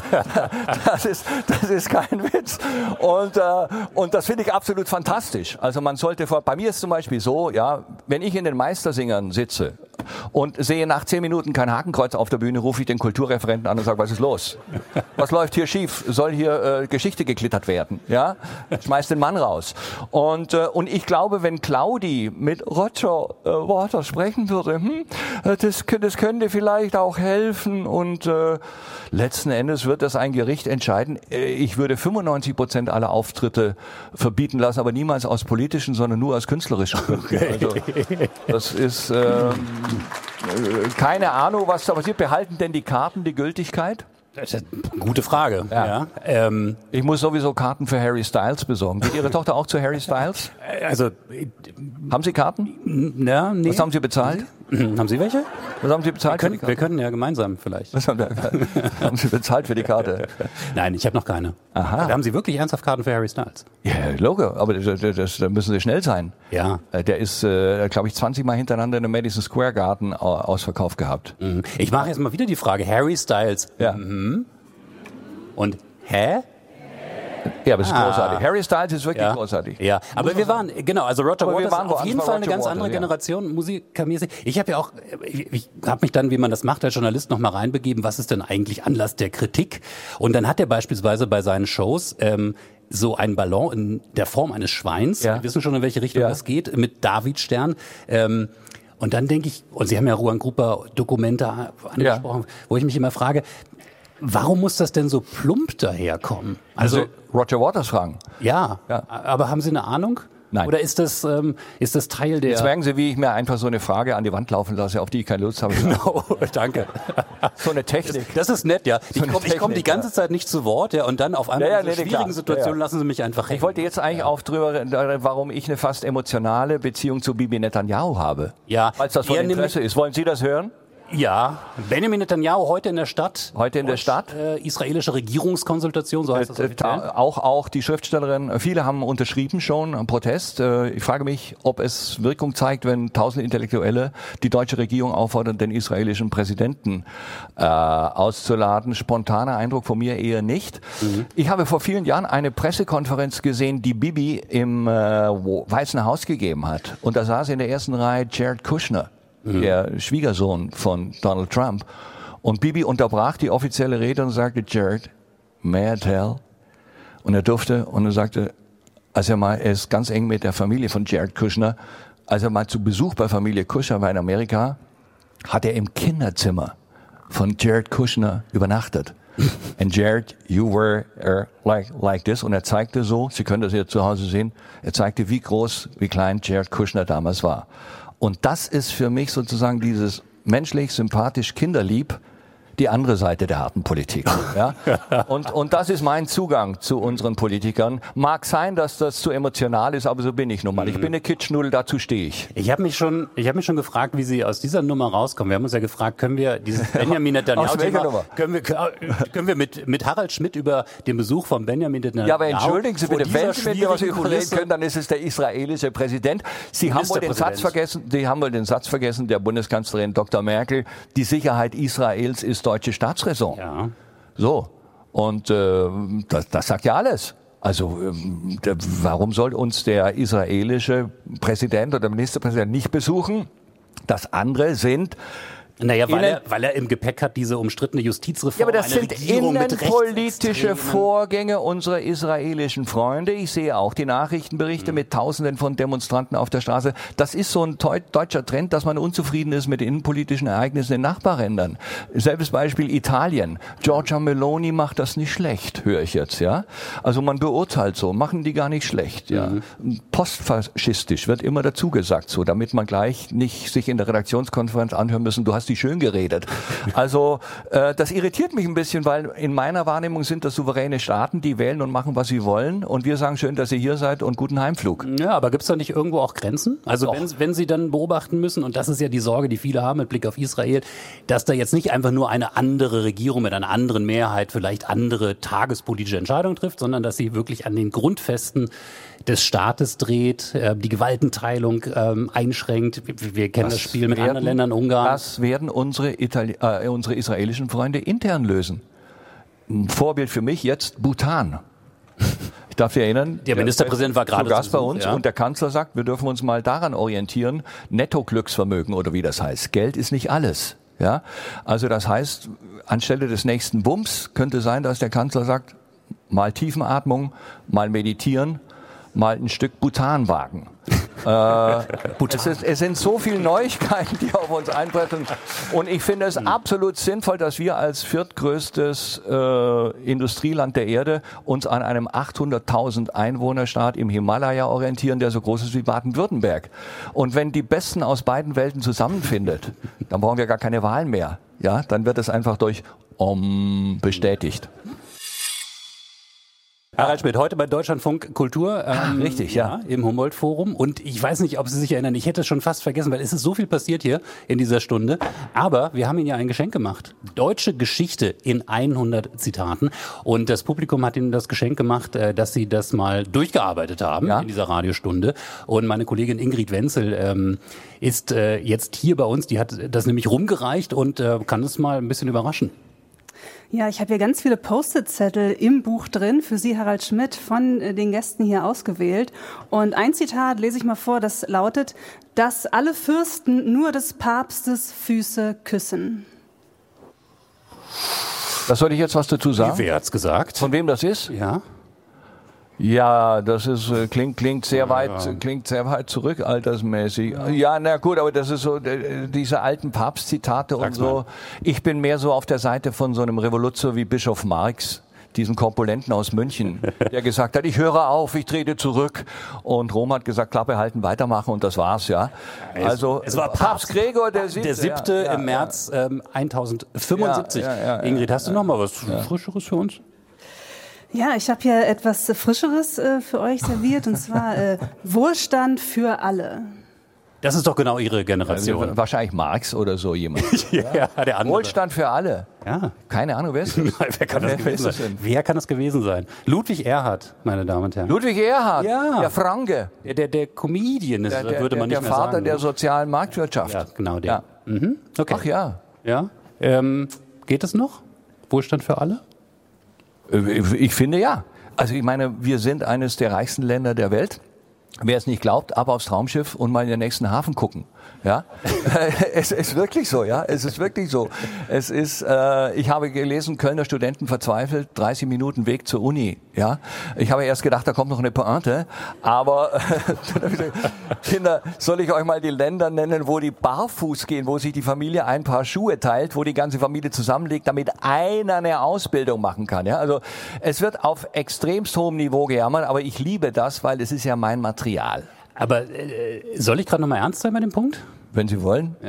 das ist das ist kein Witz. Und äh, und das finde ich absolut fantastisch. Also man sollte vor, bei mir ist zum Beispiel so, ja, wenn ich in den Meistersingern sitze und sehe nach zehn Minuten kein Hakenkreuz auf der Bühne, rufe ich den Kulturreferenten an und sage, was ist los? Was läuft hier schief? Soll hier äh, Geschichte geklittert werden? Ja, schmeiß den Mann raus. Und äh, und ich glaube, wenn Claudi mit Roger äh, Waters sprechen würde, hm, das, das könnte vielleicht auch helfen und äh, letzten Endes wird das ein Gericht entscheiden. Ich würde fünfundneunzig Prozent aller Auftritte verbieten lassen, aber niemals aus politischen, sondern nur aus künstlerischen Gründen. Also, das ist äh, keine Ahnung, was da passiert. Behalten denn die Karten die Gültigkeit? Das ist eine gute Frage. Ja. Ja. Ähm, Ich muss sowieso Karten für Harry Styles besorgen. Geht Ihre Tochter auch zu Harry Styles? also, Haben Sie Karten? na, nee. Was haben Sie bezahlt? Haben Sie welche? Was haben Sie bezahlt Wir für die können, Karte? wir können ja gemeinsam vielleicht. Was haben, Sie, haben Sie bezahlt für die Karte? Nein, ich habe noch keine. Aha. Haben Sie wirklich ernsthaft Karten für Harry Styles? Ja, Logo, aber das, das, da müssen Sie schnell sein. Ja. Äh, Der ist, äh, glaube ich, zwanzig Mal hintereinander in der Madison Square Garden au- ausverkauft gehabt. Mhm. Ich mache jetzt mal wieder die Frage. Harry Styles. Ja. Mhm. Und hä? Ja, aber es ist Ah. großartig. Harry Styles ist wirklich Ja. großartig. Ja, aber wir waren, genau, also Roger Aber wir Waters waren auf woanders jeden bei Fall eine Roger ganz Waters, andere ja. Generation musikermäßig. Ich habe ja auch, ich, ich habe mich dann, wie man das macht als Journalist, noch mal reinbegeben, was ist denn eigentlich Anlass der Kritik? Und dann hat er beispielsweise bei seinen Shows ähm, so einen Ballon in der Form eines Schweins, Ja. wir wissen schon, in welche Richtung Ja. das geht, mit Davidstern. Ähm, und dann denke ich, und Sie haben ja Ruan Grupa Dokumente angesprochen, wo ich mich immer frage, warum muss das denn so plump daherkommen? Also, Also Roger Waters fragen. ja, Ja. aber haben Sie eine Ahnung? Nein. Oder ist das, ähm, ist das Teil der... Jetzt merken Sie, wie ich mir einfach so eine Frage an die Wand laufen lasse, auf die ich keine Lust habe. Oh, danke. So eine Technik. Das ist nett, ja. Ich eine komme komm die Technik, ganze ja. Zeit nicht zu Wort, ja, und dann auf einmal Ja, ja, in so nee, nee, schwierigen klar. Situationen Ja, ja. lassen Sie mich einfach hängen. Ich wollte jetzt eigentlich auch drüber, warum ich eine fast emotionale Beziehung zu Bibi Netanyahu habe. Ja. Falls das von Er Interesse ist. Wollen Sie das hören? Ja, Benjamin Netanyahu heute in der Stadt. Heute in der Stadt. Äh, israelische Regierungskonsultation, so heißt das offiziell. Da, auch, auch die Schriftstellerin, viele haben unterschrieben schon am Protest. Äh, Ich frage mich, ob es Wirkung zeigt, wenn tausend Intellektuelle die deutsche Regierung auffordern, den israelischen Präsidenten äh, auszuladen. Spontaner Eindruck von mir eher nicht. Mhm. Ich habe vor vielen Jahren eine Pressekonferenz gesehen, die Bibi im äh, Weißen Haus gegeben hat. Und da saß in der ersten Reihe Jared Kushner, mhm. der Schwiegersohn von Donald Trump. Und Bibi unterbrach die offizielle Rede und sagte, Jared, may I tell? Und er durfte, und er sagte, als er mal, er ist ganz eng mit der Familie von Jared Kushner, als er mal zu Besuch bei Familie Kushner war in Amerika, hat er im Kinderzimmer von Jared Kushner übernachtet. And Jared, you were uh, like, like this. Und er zeigte so, Sie können das hier zu Hause sehen, er zeigte, wie groß, wie klein Jared Kushner damals war. Und das ist für mich sozusagen dieses menschlich, sympathisch, kinderlieb, die andere Seite der harten Politik. Ja? Und, und das ist mein Zugang zu unseren Politikern. Mag sein, dass das zu emotional ist, aber so bin ich nun mal. Ich bin eine Kitschnudel, dazu stehe ich. Ich habe mich schon, ich habe mich schon gefragt, wie Sie aus dieser Nummer rauskommen. Wir haben uns ja gefragt, können wir dieses Benjamin Netanyahu-Thema, können wir, können wir mit, mit Harald Schmidt über den Besuch von Benjamin Netanyahu. Ja, aber entschuldigen Sie bitte, wenn Sie mit mir was überreden können, dann ist es der israelische Präsident. Sie haben wohl den Satz vergessen, Sie haben wohl den Satz vergessen, der Bundeskanzlerin Doktor Merkel, die Sicherheit Israels ist deutsche Staatsräson. Ja. So. Und äh, das, das sagt ja alles. Also ähm, der, warum soll uns der israelische Präsident oder Ministerpräsident nicht besuchen? Das andere sind Naja, weil er, weil er im Gepäck hat diese umstrittene Justizreform. Ja, aber das eine sind Regierung mit innenpolitische Vorgänge unserer israelischen Freunde. Ich sehe auch die Nachrichtenberichte mhm. mit Tausenden von Demonstranten auf der Straße. Das ist so ein deutscher Trend, dass man unzufrieden ist mit innenpolitischen Ereignissen in Nachbarländern. Selbes Beispiel Italien. Giorgia Meloni macht das nicht schlecht, höre ich jetzt, ja. Also man beurteilt so, machen die gar nicht schlecht, ja. Mhm. Postfaschistisch wird immer dazu gesagt, so, damit man gleich nicht sich in der Redaktionskonferenz anhören müssen, du hast die schön geredet. Also äh, das irritiert mich ein bisschen, weil in meiner Wahrnehmung sind das souveräne Staaten, die wählen und machen, was sie wollen. Und wir sagen, schön, dass ihr hier seid und guten Heimflug. Ja, aber gibt es da nicht irgendwo auch Grenzen? Also wenn, wenn Sie dann beobachten müssen, und das ist ja die Sorge, die viele haben mit Blick auf Israel, dass da jetzt nicht einfach nur eine andere Regierung mit einer anderen Mehrheit vielleicht andere tagespolitische Entscheidungen trifft, sondern dass sie wirklich an den Grundfesten des Staates dreht, äh, die Gewaltenteilung ähm, einschränkt. Wir, wir kennen das, das Spiel mit werden, anderen Ländern, Ungarn. Das werden unsere, Itali äh, unsere israelischen Freunde intern lösen. Ein Vorbild für mich jetzt Bhutan. Ich darf Sie erinnern, der Ministerpräsident war gerade zu Gast bei uns, ja? Und der Kanzler sagt, wir dürfen uns mal daran orientieren, Netto-Glücksvermögen oder wie das heißt. Geld ist nicht alles. Ja? Also das heißt, anstelle des nächsten Bums könnte sein, dass der Kanzler sagt, mal Tiefenatmung, mal meditieren, mal ein Stück Bhutan wagen. äh, es, ist, es sind so viele Neuigkeiten, die auf uns einbrechen. Und ich finde es mhm. absolut sinnvoll, dass wir als viertgrößtes äh, Industrieland der Erde uns an einem achthunderttausend Einwohnerstaat im Himalaya orientieren, der so groß ist wie Baden-Württemberg. Und wenn die Besten aus beiden Welten zusammenfindet, dann brauchen wir gar keine Wahlen mehr. Ja, dann wird es einfach durch Om bestätigt. Harald Schmidt, heute bei Deutschlandfunk Kultur. Ähm, Ach, richtig, ja. ja. Im Humboldt-Forum. Und ich weiß nicht, ob Sie sich erinnern, ich hätte es schon fast vergessen, weil es ist so viel passiert hier in dieser Stunde. Aber wir haben Ihnen ja ein Geschenk gemacht. Deutsche Geschichte in hundert Zitaten. Und das Publikum hat Ihnen das Geschenk gemacht, dass Sie das mal durchgearbeitet haben ja. in dieser Radiostunde. Und meine Kollegin Ingrid Wenzel ähm, ist äh, jetzt hier bei uns. Die hat das nämlich rumgereicht und äh, kann es mal ein bisschen überraschen. Ja, ich habe hier ganz viele Post-it-Zettel im Buch drin, für Sie, Harald Schmidt, von den Gästen hier ausgewählt. Und ein Zitat lese ich mal vor, das lautet, dass alle Fürsten nur des Papstes Füße küssen. Das soll ich jetzt was dazu sagen? Wer hat's gesagt? Von wem das ist? Ja. Ja, das ist klingt klingt sehr weit ja. klingt sehr weit zurück altersmäßig. Ja, ja na gut, aber das ist so diese alten Papstzitate und so. Mal. Ich bin mehr so auf der Seite von so einem Revoluzer wie Bischof Marx, diesen Korpulenten aus München, der gesagt hat, ich höre auf, ich trete zurück. Und Rom hat gesagt, Klappe halten, weitermachen und das war's, ja. Also es war Papst Gregor der Siebte, der Siebte ja, ja, im März ja. ähm, tausendfünfundsiebzig. Ja, ja, ja, Ingrid, hast du noch mal was ja. Frischeres für uns? Ja, ich habe hier etwas Frischeres äh, für euch serviert, und zwar äh, Wohlstand für alle. Das ist doch genau Ihre Generation. Also, wahrscheinlich Marx oder so jemand. ja, ja, der andere. Wohlstand für alle. Ja. Keine Ahnung, wer ist das? wer, kann das gewesen sein? wer kann das gewesen sein? Ludwig Erhard, meine Damen und Herren. Ludwig Erhard, ja. der Franke. Der, der, der Comedian, ist, der, der, würde man der, nicht der mehr Vater sagen. Der sozialen Marktwirtschaft. Ja, genau der. Ja. Mhm. Okay. Ach ja. Ja. Ähm, geht es noch? Wohlstand für alle? Ich finde ja. Also ich meine, wir sind eines der reichsten Länder der Welt. Wer es nicht glaubt, ab aufs Traumschiff und mal in den nächsten Hafen gucken. Ja, es ist wirklich so, ja, es ist wirklich so. Es ist, äh, ich habe gelesen, Kölner Studenten verzweifelt, dreißig Minuten Weg zur Uni. Ja, ich habe erst gedacht, da kommt noch eine Pointe, aber Kinder, soll ich euch mal die Länder nennen, wo die barfuß gehen, wo sich die Familie ein paar Schuhe teilt, wo die ganze Familie zusammenlegt, damit einer eine Ausbildung machen kann. Ja, also es wird auf extremst hohem Niveau gejammert, aber ich liebe das, weil es ist ja mein Material. Aber äh, soll ich gerade noch mal ernst sein bei dem Punkt? Wenn Sie wollen. Ja.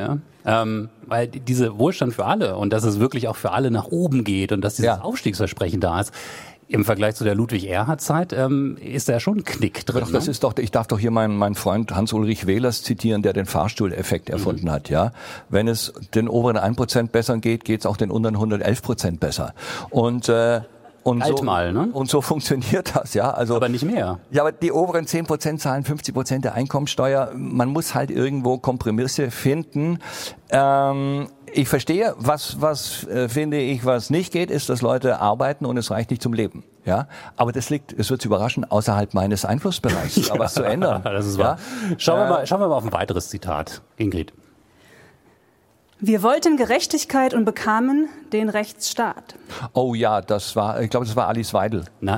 Ähm, weil diese Wohlstand für alle und dass es wirklich auch für alle nach oben geht und dass dieses Ja. Aufstiegsversprechen da ist, im Vergleich zu der Ludwig-Erhard-Zeit ähm, ist da schon ein Knick drin. Doch, das ne? ist doch, ich darf doch hier meinen, meinen Freund Hans-Ulrich Wehlers zitieren, der den Fahrstuhleffekt erfunden mhm. hat, ja. Wenn es den oberen ein Prozent besser geht, geht es auch den unteren hundertelf Prozent besser. Und, äh, und Halt so, mal, ne? und so funktioniert das, ja. Also, Aber nicht mehr. Ja, aber die oberen zehn Prozent zahlen fünfzig Prozent der Einkommensteuer. Man muss halt irgendwo Kompromisse finden. Ähm, ich verstehe, was, was äh, finde ich, was nicht geht, ist, dass Leute arbeiten und es reicht nicht zum Leben. Ja, aber das liegt, es wird Sie überraschen, außerhalb meines Einflussbereichs, da was zu ändern. Das ist wahr. Ja? Schauen, wir Äh, mal, schauen wir mal auf ein weiteres Zitat. Ingrid. Wir wollten Gerechtigkeit und bekamen den Rechtsstaat. Oh ja, das war, ich glaube, das war Alice Weidel. Na,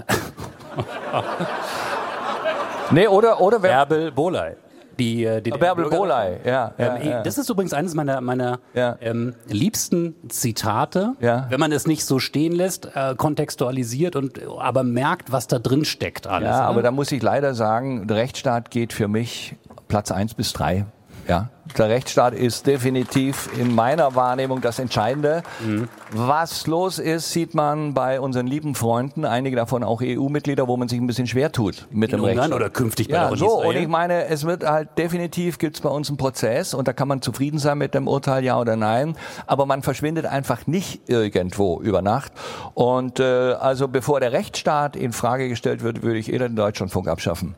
Nee, oder, oder wer? Bärbel Bohley. Die, äh, die Bärbel Bohley, ja. ja, Ähm, ja. Das ist übrigens eines meiner, meiner Ja. ähm, liebsten Zitate, Ja. wenn man es nicht so stehen lässt, äh, kontextualisiert und aber merkt, was da drin steckt alles. Ja, ne? aber da muss ich leider sagen, der Rechtsstaat geht für mich Platz eins bis drei. Ja, der Rechtsstaat ist definitiv in meiner Wahrnehmung das Entscheidende. Mhm. Was los ist, sieht man bei unseren lieben Freunden, einige davon auch E U-Mitglieder, wo man sich ein bisschen schwer tut mit In dem Ungarn Rechtsstaat. oder künftig bei Ja, der so, Israel? und ich meine, es wird halt definitiv, gibt's bei uns einen Prozess und da kann man zufrieden sein mit dem Urteil, ja oder nein, aber man verschwindet einfach nicht irgendwo über Nacht. Und äh, also bevor der Rechtsstaat in Frage gestellt wird, würde ich eher den Deutschlandfunk abschaffen.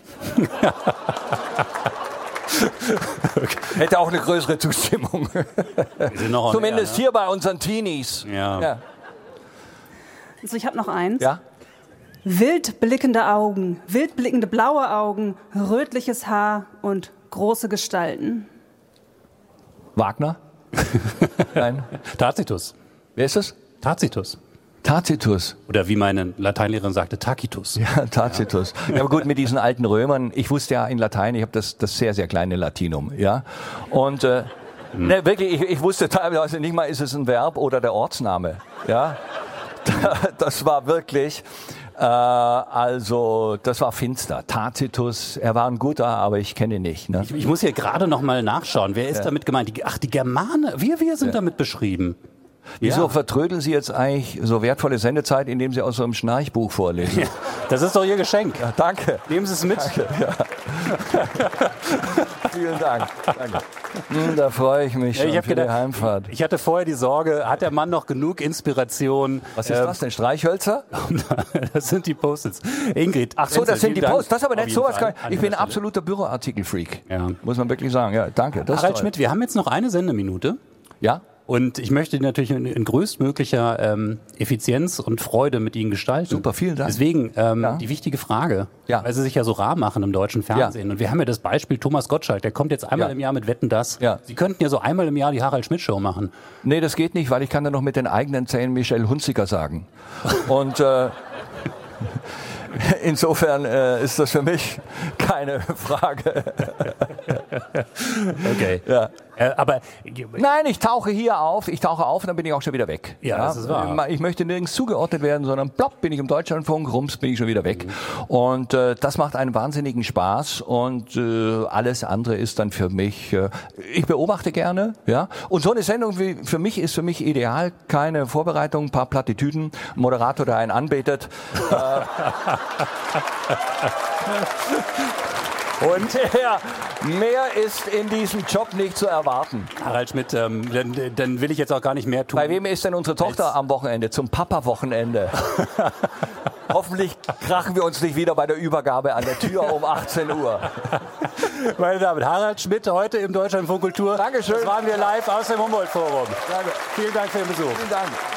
Okay. Hätte auch eine größere Zustimmung. Wir sind noch on Zumindest air, ne? hier bei unseren Teenies. Ja. Ja. Also ich habe noch eins. Ja? Wild blickende Augen, wild blickende blaue Augen, rötliches Haar und große Gestalten. Wagner? Nein. Tacitus. Wer ist das? Tacitus. Tacitus. Oder wie meine Lateinlehrerin sagte, Tacitus. Ja, Tacitus. Ja, aber gut, mit diesen alten Römern, ich wusste ja in Latein, ich habe das, das sehr, sehr kleine Latinum, ja. Und äh, hm. ne, wirklich, ich, ich wusste teilweise nicht mal, ist es ein Verb oder der Ortsname, ja. Das war wirklich, äh, also, das war finster. Tacitus, er war ein guter, aber ich kenne ihn nicht. Ne? Ich, ich muss hier gerade noch mal nachschauen. Wer ist Ja. damit gemeint? Die, ach, die Germanen. Wir, wir sind Ja. damit beschrieben. Wieso Ja. vertrödeln Sie jetzt eigentlich so wertvolle Sendezeit, indem Sie aus so einem Schnarchbuch vorlesen? Ja, das ist doch Ihr Geschenk. Ja, danke. Nehmen Sie es mit. Vielen Dank. Danke. Hm, da freue ich mich schon Ja, ich hab für gedacht, die Heimfahrt. Ich hatte vorher die Sorge, hat der Mann noch genug Inspiration? Was ist Ähm, das denn? Streichhölzer? Das sind die Post-its. Ingrid. Ach so, das sind die vielen Dank. Posts. Das ist aber Auf nicht jeden sowas. Fall. Kann, An ich bin ein dieser absoluter Büroartikel-Freak. Ja. Muss man wirklich sagen. Ja, danke. Das ist Harald toll. Schmidt, wir haben jetzt noch eine Sendeminute. Ja? Und ich möchte die natürlich in, in größtmöglicher ähm, Effizienz und Freude mit Ihnen gestalten. Super, vielen Dank. Deswegen ähm, Ja. die wichtige Frage, Ja. weil Sie sich ja so rar machen im deutschen Fernsehen. Ja. Und wir haben ja das Beispiel Thomas Gottschalk, der kommt jetzt einmal Ja. im Jahr mit Wetten, dass. Ja. Sie könnten ja so einmal im Jahr die Harald Schmidt Show machen. Nee, das geht nicht, weil ich kann dann noch mit den eigenen Zähnen Michelle Hunziker sagen. Und äh, insofern äh, ist das für mich keine Frage. Okay. Ja. Äh, aber Nein, ich tauche hier auf, ich tauche auf und dann bin ich auch schon wieder weg. Ja, das ist wahr. Ich möchte nirgends zugeordnet werden, sondern plopp, bin ich im Deutschlandfunk, rums, bin ich schon wieder weg. Mhm. Und äh, das macht einen wahnsinnigen Spaß und äh, alles andere ist dann für mich, äh, ich beobachte gerne, ja. Und so eine Sendung wie für mich ist für mich ideal, keine Vorbereitung, ein paar Plattitüden, ein Moderator, der einen anbetet. Und mehr, mehr ist in diesem Job nicht zu erwarten. Harald Schmidt, ähm, dann, dann will ich jetzt auch gar nicht mehr tun. Bei wem ist denn unsere Tochter am Wochenende? Zum Papa-Wochenende. Hoffentlich krachen wir uns nicht wieder bei der Übergabe an der Tür um achtzehn Uhr. Meine Damen, Harald Schmidt heute im Deutschlandfunk Kultur. Dankeschön. Das waren wir live aus dem Humboldt-Forum. Danke. Vielen Dank für Ihren Besuch. Vielen Dank.